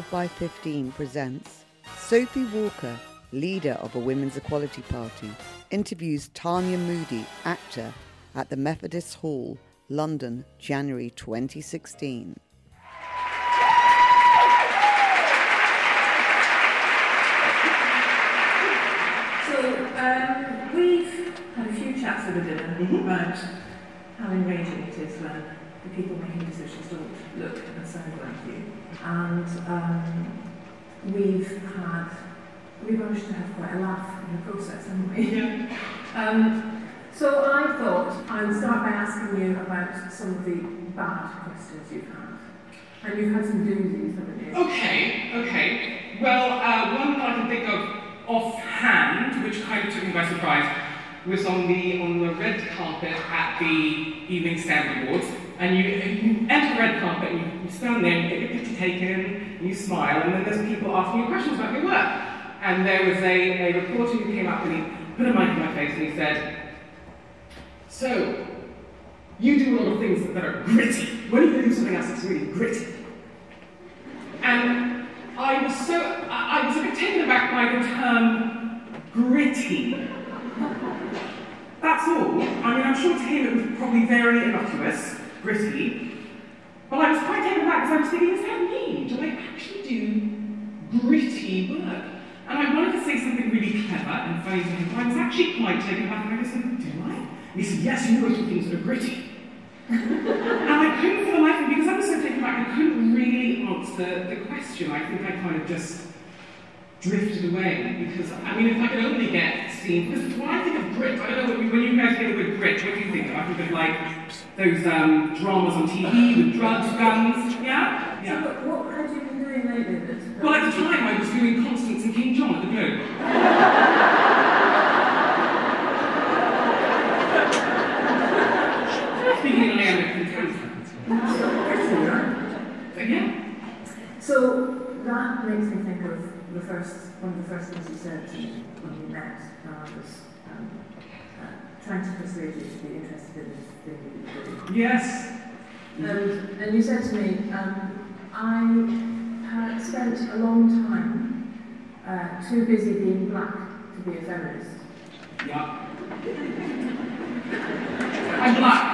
5x15 presents Sophie Walker, leader of a Women's Equality Party, interviews Tanya Moody, actor, at the Methodist Hall, London, January 2016. We've had a few chats over dinner about how enraging it is when the people making decisions don't look and sound like you. And we've managed to have quite a laugh in the process, haven't we? Yeah. So I thought I would start by asking you about some of the bad questions you've had. And you've had some doozies, haven't you? Okay. Well, one that I can think of offhand, which kind of took me by surprise, was on the red carpet at the Evening Standard Awards. And you enter the red carpet and you stand there and you get your picture taken, and you smile, and then there's people asking you questions about your work. And there was a reporter who came up and he put a mic in my face and he said, "So, you do a lot of things that are gritty. When you do something else that's really gritty?" And I was a bit taken aback by the term gritty. That's all. I mean, I'm sure to him it was probably very innocuous, gritty. But I was quite taken aback because I was thinking, does that mean? Do I actually do gritty work? And I wanted to say something really clever and funny to him, but I was actually quite taken aback and I just said, do I? And he said, yes, you always do things that are gritty. And I couldn't for the life of me, because I was so taken aback, I couldn't really answer the question. I think I kind of just drifted away, because, I mean, if I could only get seen, because when I think of grit, I don't know, when you guys think of the word grit, what do you think of? I think of, like, those dramas on TV with drugs, guns, yeah? So what had you been doing lately? Well, at the time, I was doing Constance and King John at the Globe. Speaking in American accent. Yeah. So that makes me think of one of the first things you said to me when we met, and I was trying to persuade you to be interested in this thing that you do. Yes. And you said to me, I had spent a long time too busy being black to be a feminist. Yeah. I'm black.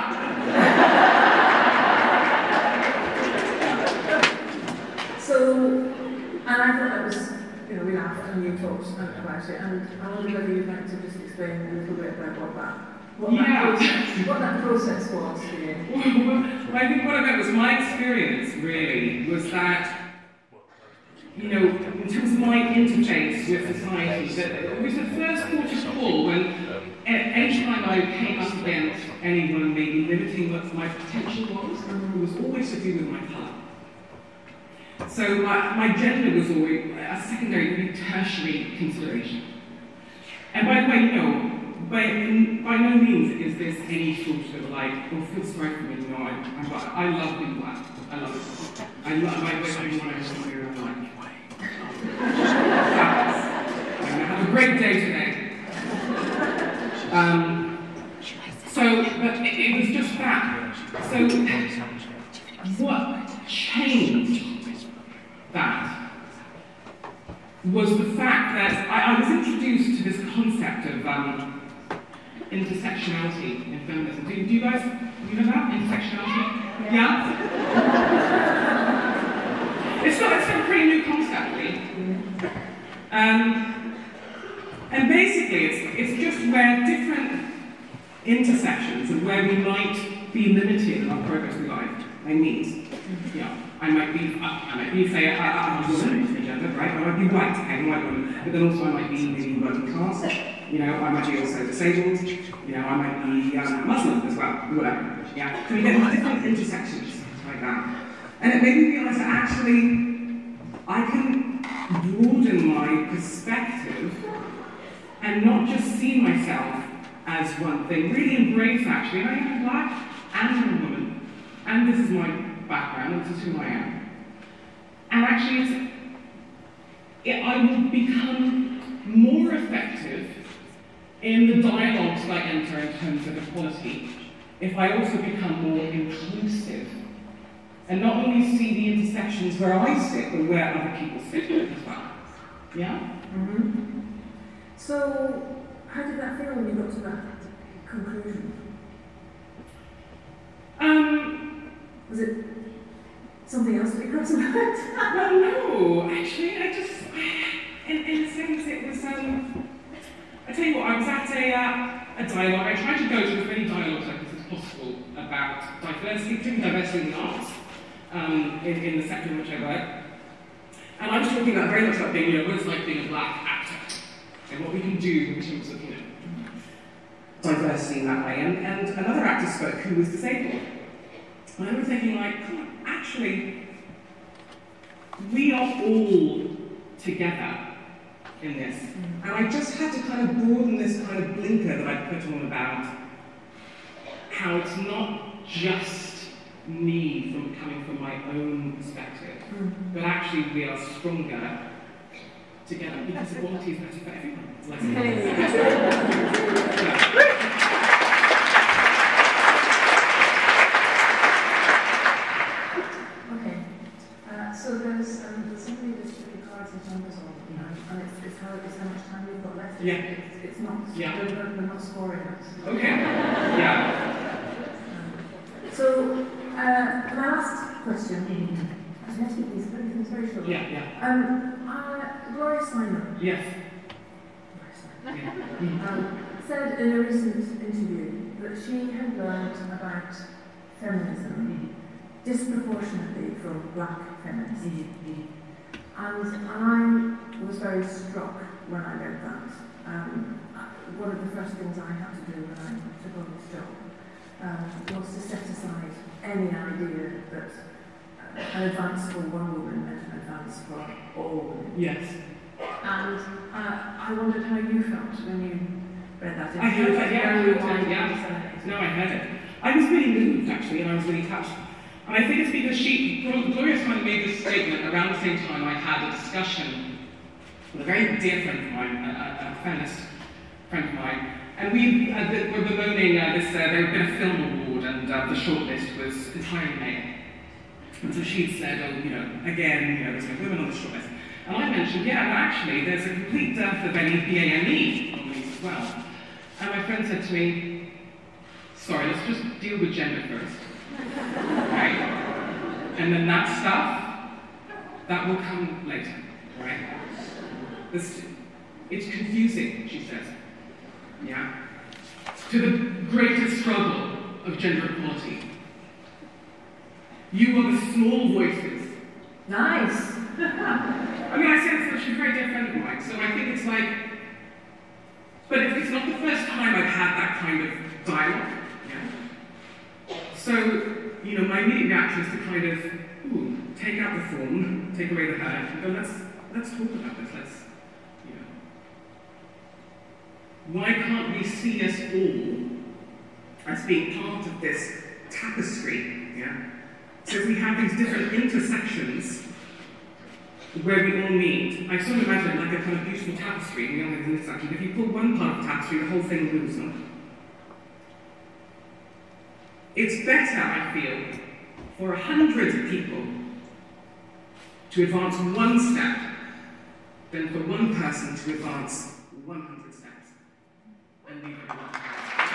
And I thought that was, we laughed and you talked about it, and I wonder whether you'd like to just explain a little bit about what that process was for you. Well, I think what I meant was my experience, really, was that, in terms of my interface with society, that it was the first port of call when any time I came up against anyone maybe limiting what my potential was, it was always to do with my colour. So my gender was always a secondary, really tertiary consideration. And by the way, by no means is this any sort of like, feel sorry for me, I love being black. I love it. I love my way everyone I want to be around. Have a great day today. But it was just that. So, what changed that was the fact that I was introduced to this concept of intersectionality in feminism. Do you guys know that? Intersectionality? Yeah? It's a pretty new concept, really. And basically, it's just where different intersections of where we might be limited in our progress through life, they meet. Yeah. I might be, say, I'm a woman, gender, right? I might be white, I'm a white woman, but then also I might be maybe working class, I might be also disabled, I might be Muslim as well, whatever. Yeah. So we get different intersections like that. And it made me realise that actually I can broaden my perspective and not just see myself as one thing, really embrace actually, I am black and I'm a woman, and this is my background, this is who I am. And actually, I will become more effective in the dialogues that I enter in terms of equality if I also become more inclusive and not only see the intersections where I sit, but where other people sit as well. Yeah? Mm-hmm. So, how did that feel when you got to that conclusion? Was it something else to be cross about? Well, no, actually, in a sense, it was, I tell you what, I was at a dialogue. I tried to go to as many dialogues like this as possible about diversity, particularly diversity in the arts, in the sector in which I work. And I was talking about very much about being, what it's like being a black actor, and what we can do in terms of, diversity in that way. And another actor spoke who was disabled. And I was thinking, like, come on, actually, we are all together in this. And I just had to kind of broaden this kind of blinker that I put on about how it's not just me coming from my own perspective, but actually we are stronger together because equality is better for everyone. It's less So there's somebody that's put the cards and numbers on, and it's how much time we've got left. Yeah. It's not. Yeah. We're not scoring us. Okay. Yeah. So my last question. Actually, let's keep these very short. Yeah. Gloria Steinem. Yes. Said in a recent interview that she had learned about feminism disproportionately from black feminists. And I was very struck when I read that. One of the first things I had to do when I took on this job was to set aside any idea that an advance for one woman meant an advance for all women. Yes. And I wondered how you felt when you read that. I heard that, yeah. No, I heard it. I was really moved, actually, and I was really touched. And I think it's because Gloria Steinem made this statement around the same time I had a discussion with a very dear friend of mine, a feminist friend of mine, and we were bemoaning there had been a film award, and the shortlist was entirely male. And so she'd said, there's no women on the shortlist. And I mentioned, actually, there's a complete dearth of any BAME on these as well. And my friend said to me, sorry, let's just deal with gender first. Right? And then that stuff, that will come later, right? It's confusing, she says. Yeah? To the greater struggle of gender equality. You are the small voices. Nice! I mean, I say that she's a very dear friend of mine, so I think it's like, but it's not the first time I've had that kind of dialogue. Yeah? So, my immediate reaction is to kind of, take out the form, take away the her, and go, let's talk about this, why can't we see us all as being part of this tapestry, yeah? So if we have these different intersections where we all meet, I sort of imagine it like a kind of beautiful tapestry, we all have an intersection. If you pull one part of the tapestry, the whole thing moves on. It's better, I feel, for 100 people to advance one step than for one person to advance 100 steps. And leave everyone behind.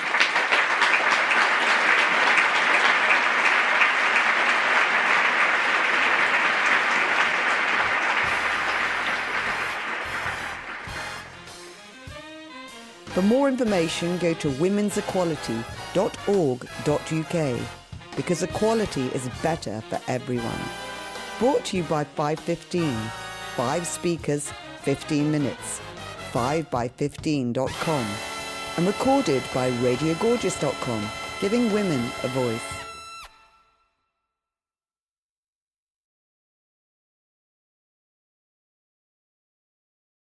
For more information, go to womensequality.org.uk, because equality is better for everyone. Brought to you by 515. 5 speakers, 15 minutes. 5by15.com. And recorded by RadioGorgeous.com, giving women a voice.